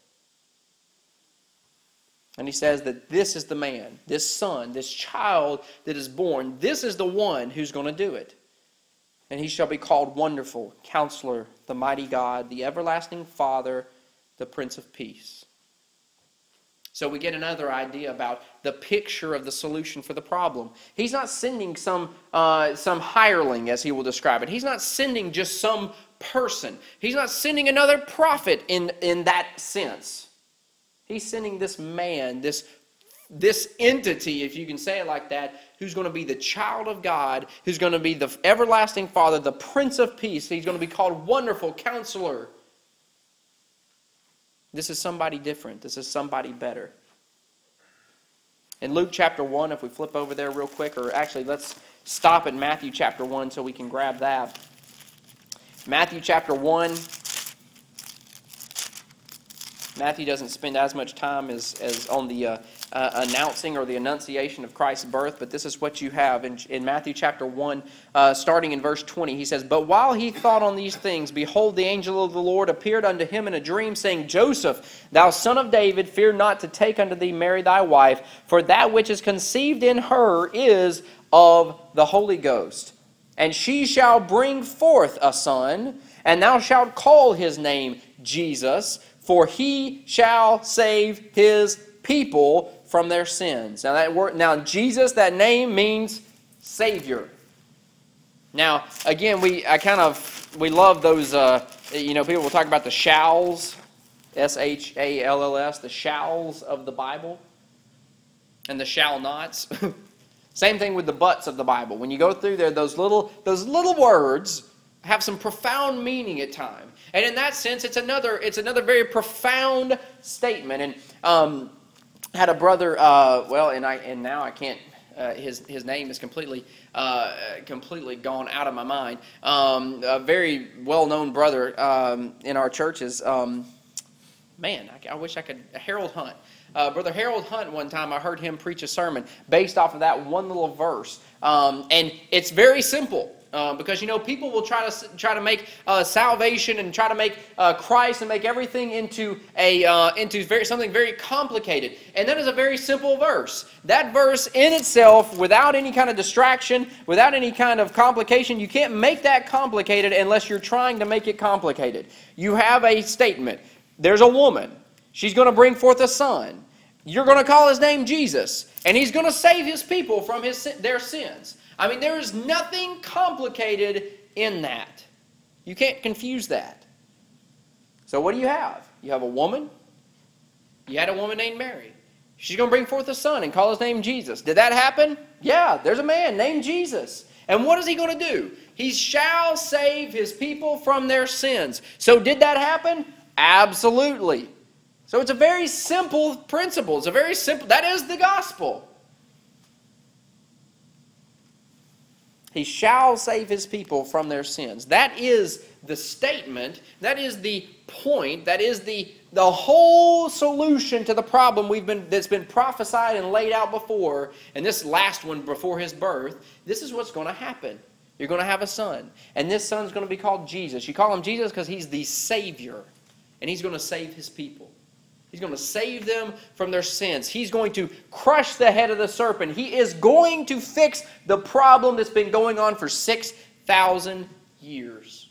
And he says that this is the man, this son, this child that is born. This is the one who's going to do it. And he shall be called Wonderful, Counselor, the Mighty God, the Everlasting Father, the Prince of Peace. So we get another idea about the picture of the solution for the problem. He's not sending some, uh, some hireling, as he will describe it. He's not sending just some person. He's not sending another prophet in, in that sense. He's sending this man, this, this entity, if you can say it like that, who's going to be the child of God, who's going to be the everlasting Father, the Prince of Peace. He's going to be called Wonderful Counselor. This is somebody different. This is somebody better. In Luke chapter one, if we flip over there real quick, or actually let's stop at Matthew chapter one so we can grab that. Matthew chapter one. Matthew doesn't spend as much time as, as on the uh, uh, announcing or the annunciation of Christ's birth, but this is what you have in, in Matthew chapter one, uh, starting in verse twenty. He says, "But while he thought on these things, behold, the angel of the Lord appeared unto him in a dream, saying, Joseph, thou son of David, fear not to take unto thee Mary thy wife, for that which is conceived in her is of the Holy Ghost. And she shall bring forth a son, and thou shalt call his name Jesus, for he shall save his people from their sins." Now that word, now Jesus, that name means Savior. Now again, we I kind of we love those. Uh, you know, people will talk about the shalls, S H A L L S, the shalls of the Bible, and the shall nots. Same thing with the buts of the Bible. When you go through there, those little those little words have some profound meaning at times. And in that sense, it's another it's another very profound statement. And um, had a brother, uh, well, and I and now I can't. Uh, his his name is completely uh, completely gone out of my mind. Um, a very well known brother um, in our churches. Um, man, I, I wish I could. Harold Hunt. Uh, Brother Harold Hunt, one time I heard him preach a sermon based off of that one little verse. Um, and it's very simple. Uh, because, you know, people will try to try to make uh, salvation and try to make uh, Christ and make everything into a uh, into very something very complicated. And that is a very simple verse. That verse in itself, without any kind of distraction, without any kind of complication, you can't make that complicated unless you're trying to make it complicated. You have a statement. There's a woman. She's going to bring forth a son. You're going to call his name Jesus. And he's going to save his people from his their sins. I mean, there is nothing complicated in that. You can't confuse that. So what do you have? You have a woman. You had a woman named Mary. She's going to bring forth a son and call his name Jesus. Did that happen? Yeah, there's a man named Jesus. And what is he going to do? He shall save his people from their sins. So did that happen? Absolutely. So it's a very simple principle. It's a very simple, that is the gospel. He shall save his people from their sins. That is the statement. That is the point. That is the, the whole solution to the problem we've been that's been prophesied and laid out before. And this last one before his birth, this is what's going to happen. You're going to have a son. And this son's going to be called Jesus. You call him Jesus because he's the Savior. And he's going to save his people. He's going to save them from their sins. He's going to crush the head of the serpent. He is going to fix the problem that's been going on for six thousand years.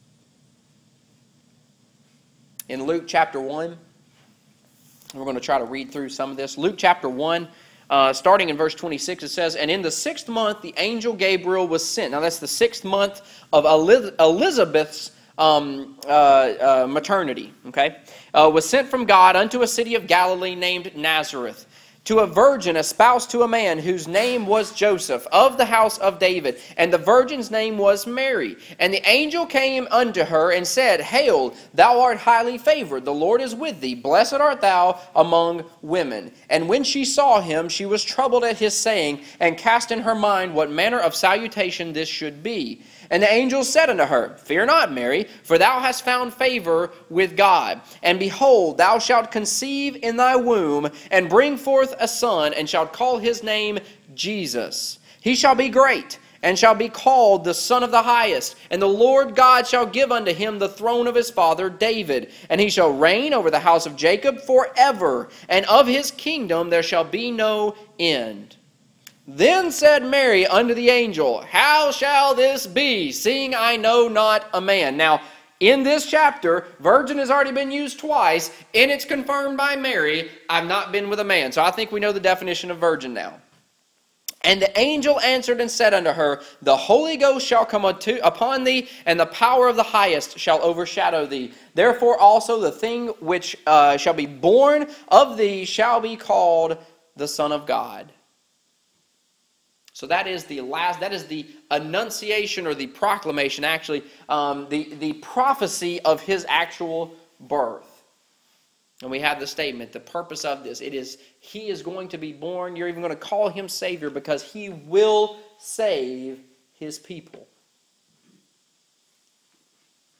In Luke chapter one, we're going to try to read through some of this. Luke chapter one, uh, starting in verse twenty-six, it says, "And in the sixth month the angel Gabriel was sent." Now that's the sixth month of Elizabeth's Um, uh, uh, maternity, okay, uh, was sent from God unto a city of Galilee named Nazareth, to a virgin espoused to a man whose name was Joseph, of the house of David. And the virgin's name was Mary. And the angel came unto her and said, Hail, thou art highly favored, the Lord is with thee, blessed art thou among women. And when she saw him, she was troubled at his saying, and cast in her mind what manner of salutation this should be. And the angel said unto her, Fear not, Mary, for thou hast found favor with God. And behold, thou shalt conceive in thy womb, and bring forth a son, and shalt call his name Jesus. He shall be great, and shall be called the Son of the Highest. And the Lord God shall give unto him the throne of his father David. And he shall reign over the house of Jacob forever, and of his kingdom there shall be no end. Then said Mary unto the angel, How shall this be, seeing I know not a man? Now, in this chapter, virgin has already been used twice, and it's confirmed by Mary, I've not been with a man. So I think we know the definition of virgin now. And the angel answered and said unto her, The Holy Ghost shall come upon thee, and the power of the highest shall overshadow thee. Therefore also the thing which uh, shall be born of thee shall be called the Son of God. So that is the last, that is the annunciation or the proclamation, actually, um, the, the prophecy of his actual birth. And we have the statement, the purpose of this, it is, he is going to be born. You're even going to call him Savior because he will save his people.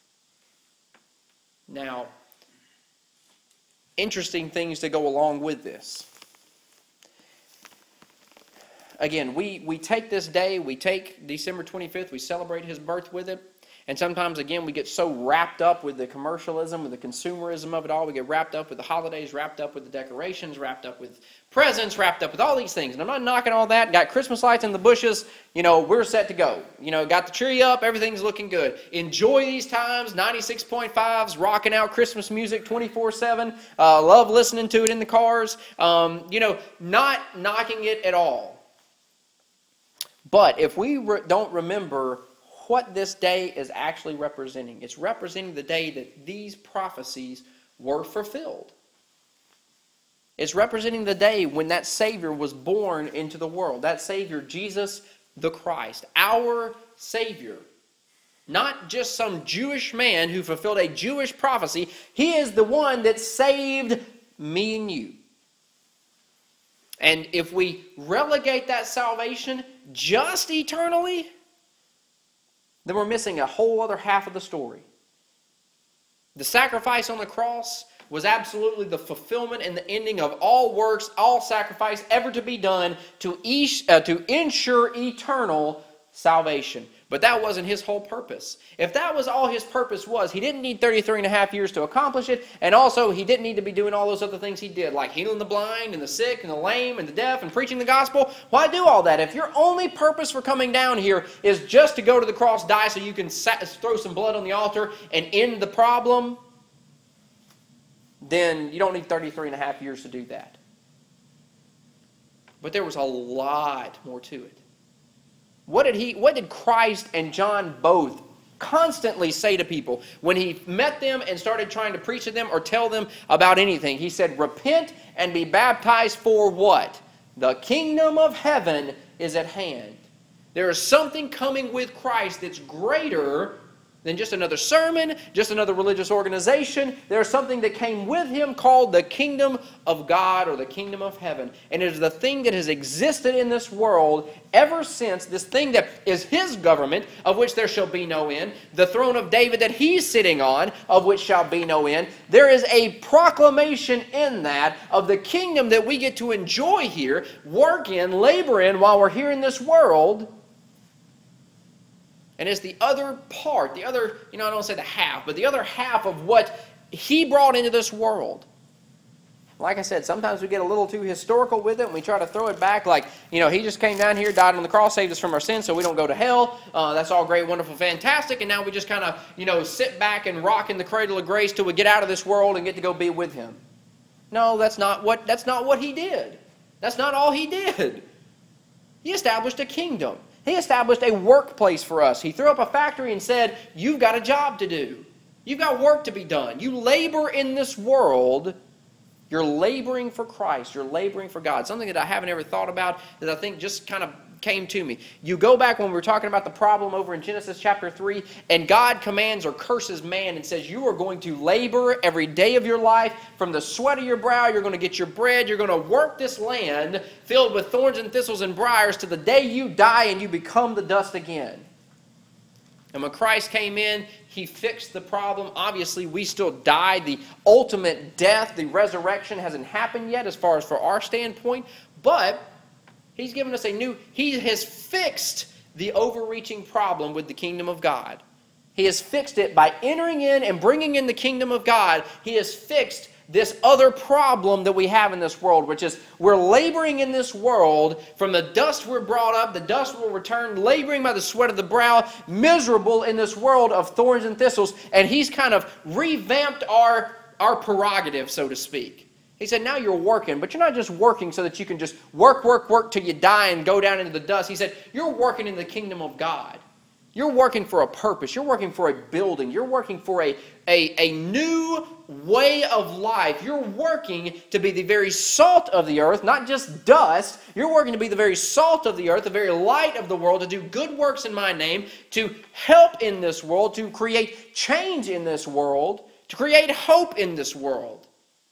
Now, interesting things to go along with this. Again, we, we take this day, we take December twenty-fifth, we celebrate his birth with it. And sometimes, again, we get so wrapped up with the commercialism, with the consumerism of it all. We get wrapped up with the holidays, wrapped up with the decorations, wrapped up with presents, wrapped up with all these things. And I'm not knocking all that. Got Christmas lights in the bushes. You know, we're set to go. You know, got the tree up. Everything's looking good. Enjoy these times. ninety-six point fives, rocking out Christmas music twenty-four seven. Uh, love listening to it in the cars. Um, you know, not knocking it at all. But if we re- don't remember what this day is actually representing, it's representing the day that these prophecies were fulfilled. It's representing the day when that Savior was born into the world. That Savior, Jesus the Christ, our Savior. Not just some Jewish man who fulfilled a Jewish prophecy. He is the one that saved me and you. And if we relegate that salvation just eternally, then we're missing a whole other half of the story. The sacrifice on the cross was absolutely the fulfillment and the ending of all works, all sacrifice ever to be done to, each, uh, to ensure eternal salvation. But that wasn't his whole purpose. If that was all his purpose was, he didn't need thirty-three and a half years to accomplish it, and also he didn't need to be doing all those other things he did, like healing the blind and the sick and the lame and the deaf and preaching the gospel. Why do all that? If your only purpose for coming down here is just to go to the cross, die so you can throw some blood on the altar and end the problem, then you don't need thirty-three and a half years to do that. But there was a lot more to it. What did he, what did Christ and John both constantly say to people when he met them and started trying to preach to them or tell them about anything? He said, repent and be baptized for what? The kingdom of heaven is at hand. There is something coming with Christ that's greater than just another sermon, just another religious organization. There's something that came with him called the kingdom of God or the kingdom of heaven. And it is the thing that has existed in this world ever since, this thing that is his government, of which there shall be no end, the throne of David that he's sitting on, of which shall be no end. There is a proclamation in that of the kingdom that we get to enjoy here, work in, labor in while we're here in this world. And it's the other part, the other, you know, I don't want to say the half, but the other half of what he brought into this world. Like I said, sometimes we get a little too historical with it and we try to throw it back like, you know, he just came down here, died on the cross, saved us from our sins so we don't go to hell. Uh, that's all great, wonderful, fantastic. And now we just kind of, you know, sit back and rock in the cradle of grace till we get out of this world and get to go be with him. No, that's not what, that's not what he did. That's not all he did. He established a kingdom. He established a workplace for us. He threw up a factory and said, you've got a job to do. You've got work to be done. You labor in this world. You're laboring for Christ. You're laboring for God. Something that I haven't ever thought about that I think just kind of came to me. You go back when we were talking about the problem over in Genesis chapter three, and God commands or curses man and says, you are going to labor every day of your life. From the sweat of your brow, you're going to get your bread. You're going to work this land filled with thorns and thistles and briars to the day you die and you become the dust again. And when Christ came in, he fixed the problem. Obviously, we still die. The ultimate death, the resurrection hasn't happened yet as far as for our standpoint, but he's given us a new, he has fixed the overreaching problem with the kingdom of God. He has fixed it by entering in and bringing in the kingdom of God. He has fixed this other problem that we have in this world, which is we're laboring in this world. From the dust we're brought up, the dust will return, laboring by the sweat of the brow, miserable in this world of thorns and thistles. And he's kind of revamped our, our prerogative, so to speak. He said, now you're working, but you're not just working so that you can just work, work, work till you die and go down into the dust. He said, you're working in the kingdom of God. You're working for a purpose. You're working for a building. You're working for a, a, a new way of life. You're working to be the very salt of the earth, not just dust. You're working to be the very salt of the earth, the very light of the world, to do good works in my name, to help in this world, to create change in this world, to create hope in this world.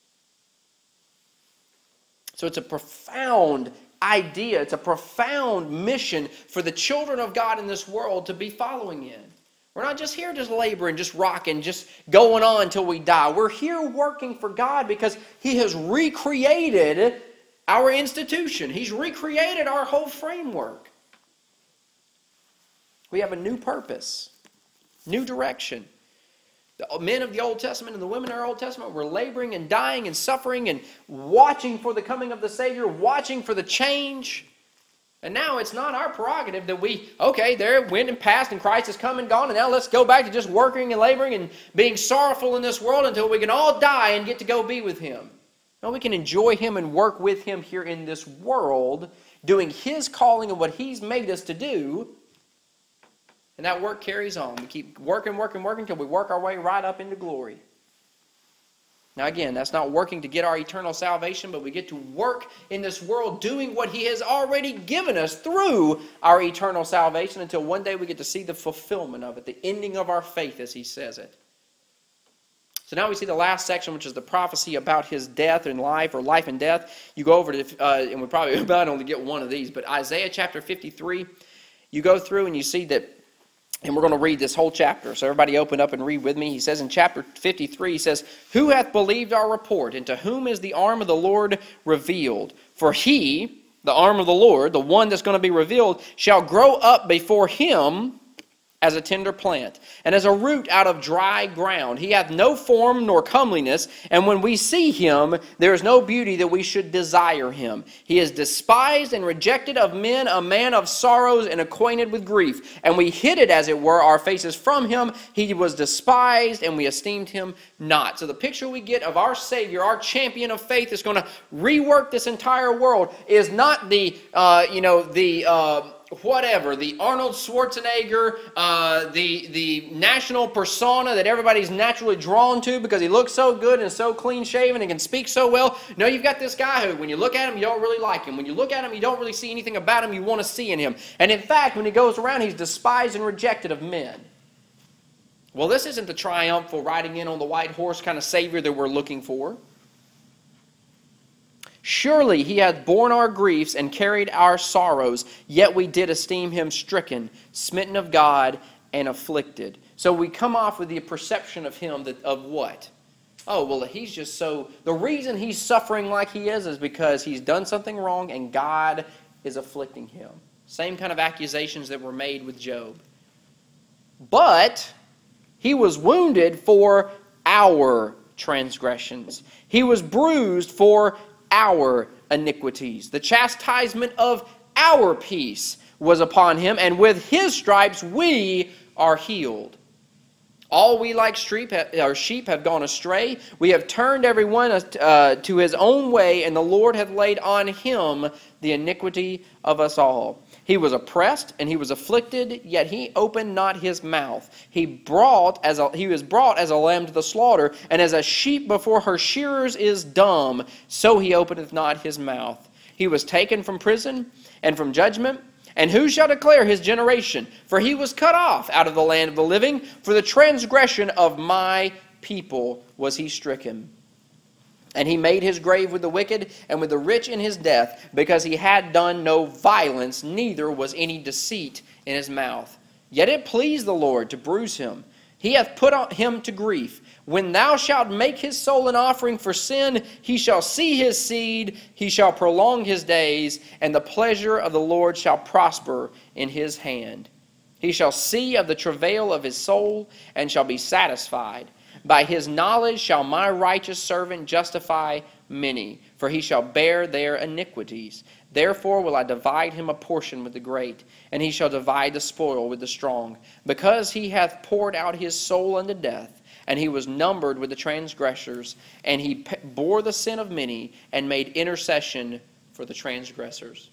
So it's a profound idea. It's a profound mission for the children of God in this world to be following in. We're not just here just laboring, just rocking, just going on until we die. We're here working for God because He has recreated our institution. He's recreated our whole framework. We have a new purpose, new direction. The men of the Old Testament and the women of our Old Testament were laboring and dying and suffering and watching for the coming of the Savior, watching for the change. And now it's not our prerogative that we, okay, there it went and passed and Christ has come and gone, and now let's go back to just working and laboring and being sorrowful in this world until we can all die and get to go be with Him. No, we can enjoy Him and work with Him here in this world, doing His calling and what He's made us to do. And that work carries on. We keep working, working, working until we work our way right up into glory. Now again, that's not working to get our eternal salvation, but we get to work in this world doing what He has already given us through our eternal salvation until one day we get to see the fulfillment of it, the ending of our faith as He says it. So now we see the last section, which is the prophecy about His death and life, or life and death. You go over to, uh, and we probably about only get one of these, but Isaiah chapter fifty-three, you go through and you see that. And we're going to read this whole chapter. So everybody open up and read with me. He says in chapter fifty-three, he says, "Who hath believed our report, and to whom is the arm of the Lord revealed? For He, the arm of the Lord, the one that's going to be revealed, shall grow up before Him as a tender plant, and as a root out of dry ground. He hath no form nor comeliness, and when we see Him, there is no beauty that we should desire Him. He is despised and rejected of men, a man of sorrows and acquainted with grief. And we hid it, as it were, our faces from Him. He was despised, and we esteemed Him not." So the picture we get of our Savior, our champion of faith, is going to rework this entire world, is not the, uh, you know, the... Uh, whatever, the Arnold Schwarzenegger, uh, the, the national persona that everybody's naturally drawn to because he looks so good and so clean-shaven and can speak so well. No, you've got this guy who, when you look at him, you don't really like him. When you look at him, you don't really see anything about him you want to see in him. And in fact, when he goes around, he's despised and rejected of men. Well, this isn't the triumphal riding in on the white horse kind of Savior that we're looking for. "Surely He hath borne our griefs and carried our sorrows, yet we did esteem Him stricken, smitten of God, and afflicted." So we come off with the perception of Him that of what? Oh, well, He's just so... The reason He's suffering like He is is because He's done something wrong and God is afflicting Him. Same kind of accusations that were made with Job. But He was wounded for our transgressions. He was bruised for our iniquities. The chastisement of our peace was upon Him, and with His stripes we are healed. All we like sheep have gone astray. We have turned every one uh, to his own way, and the Lord hath laid on Him the iniquity of us all. He was oppressed and He was afflicted, yet He opened not His mouth. He brought as a, he was brought as a lamb to the slaughter, and as a sheep before her shearers is dumb, so He openeth not His mouth. He was taken from prison and from judgment. And who shall declare His generation? For He was cut off out of the land of the living. For the transgression of my people was He stricken. And He made His grave with the wicked and with the rich in his death, because He had done no violence, neither was any deceit in His mouth. Yet it pleased the Lord to bruise Him. He hath put Him to grief. When thou shalt make His soul an offering for sin, He shall see His seed, He shall prolong His days, and the pleasure of the Lord shall prosper in His hand. He shall see of the travail of His soul, and shall be satisfied. By His knowledge shall my righteous servant justify many, for he shall bear their iniquities. Therefore will I divide him a portion with the great, and he shall divide the spoil with the strong, because he hath poured out his soul unto death, and he was numbered with the transgressors, and he bore the sin of many, and made intercession for the transgressors.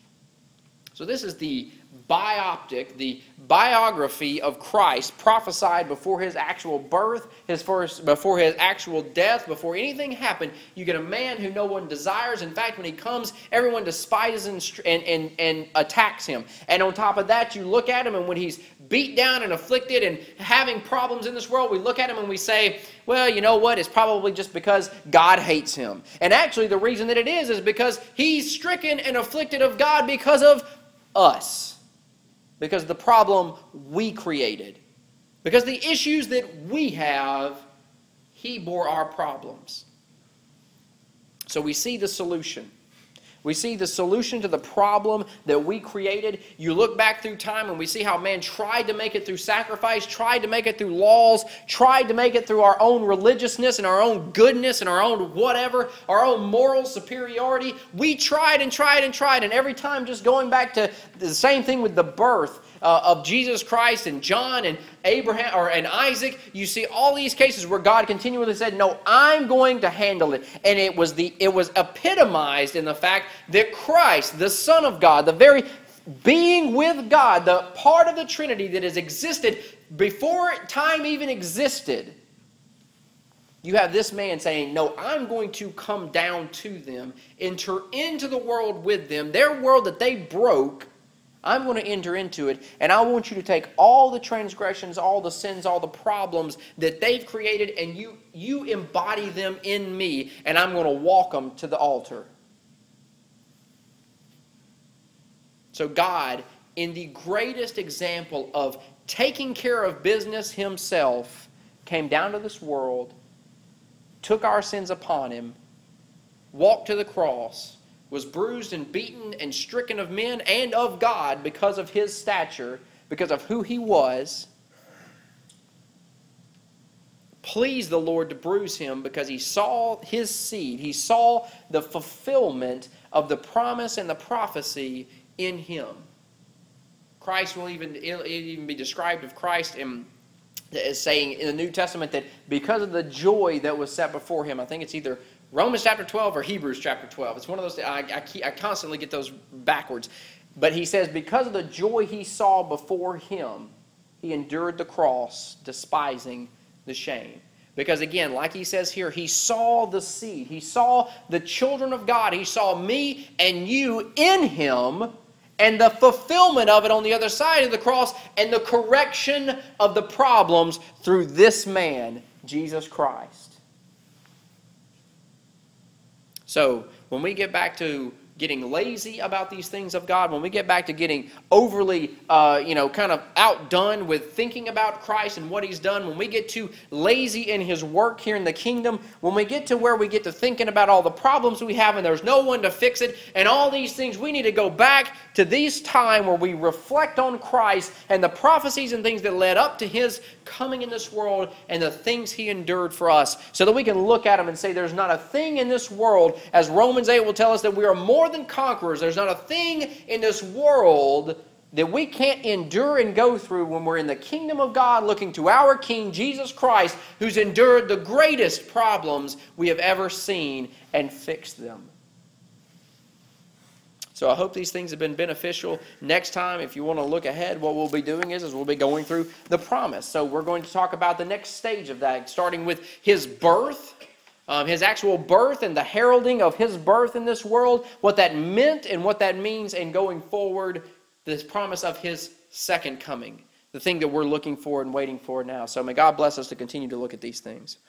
So this is the bioptic, the biography of Christ prophesied before His actual birth, his first, before His actual death, before anything happened. You get a man who no one desires. In fact, when He comes, everyone despises and, and, and, and attacks Him. And on top of that, you look at Him, and when He's beat down and afflicted and having problems in this world, we look at Him and we say, well, you know what? It's probably just because God hates Him. And actually, the reason that it is is because He's stricken and afflicted of God because of us. Because the problem we created. Because the issues that we have, he bore our problems. So we see the solution. We see the solution to the problem that we created. You look back through time and we see how man tried to make it through sacrifice, tried to make it through laws, tried to make it through our own religiousness and our own goodness and our own whatever, our own moral superiority. We tried and tried and tried, and every time just going back to the same thing with the birth uh, of Jesus Christ and John and Abraham or and Isaac. You see all these cases where God continually said, "No, I'm going to handle it," and it was the it was epitomized in the fact that Christ, the Son of God, the very being with God, the part of the Trinity that has existed before time even existed. You have this man saying, "No, I'm going to come down to them, enter into the world with them, their world that they broke. I'm going to enter into it, and I want you to take all the transgressions, all the sins, all the problems that they've created, and you, you embody them in me, and I'm going to walk them to the altar." So God, in the greatest example of taking care of business himself, came down to this world, took our sins upon him, walked to the cross, was bruised and beaten and stricken of men and of God because of his stature, because of who he was. Pleased the Lord to bruise him because he saw his seed. He saw the fulfillment of the promise and the prophecy in him. Christ will even, it'll even be described of Christ in, as saying in the New Testament that because of the joy that was set before him, I think it's either Romans chapter twelve or Hebrews chapter twelve. It's one of those, I, I, keep, I constantly get those backwards. But he says, because of the joy he saw before him, he endured the cross, despising the shame. Because again, like he says here, he saw the seed. He saw the children of God. He saw me and you in him, and the fulfillment of it on the other side of the cross, and the correction of the problems through this man, Jesus Christ. So, when we get back to getting lazy about these things of God, when we get back to getting overly, uh, you know, kind of outdone with thinking about Christ and what he's done, when we get too lazy in his work here in the kingdom, when we get to where we get to thinking about all the problems we have and there's no one to fix it and all these things, we need to go back to this time where we reflect on Christ and the prophecies and things that led up to his coming in this world and the things he endured for us, so that we can look at him and say there's not a thing in this world, as Romans eight will tell us, that we are more than conquerors. There's not a thing in this world that we can't endure and go through when we're in the kingdom of God looking to our King Jesus Christ, who's endured the greatest problems we have ever seen and fixed them. So I hope these things have been beneficial. Next time, if you want to look ahead, what we'll be doing is, is we'll be going through the promise. So we're going to talk about the next stage of that, starting with his birth, um, his actual birth and the heralding of his birth in this world, what that meant and what that means, and going forward, this promise of his second coming, the thing that we're looking for and waiting for now. So may God bless us to continue to look at these things.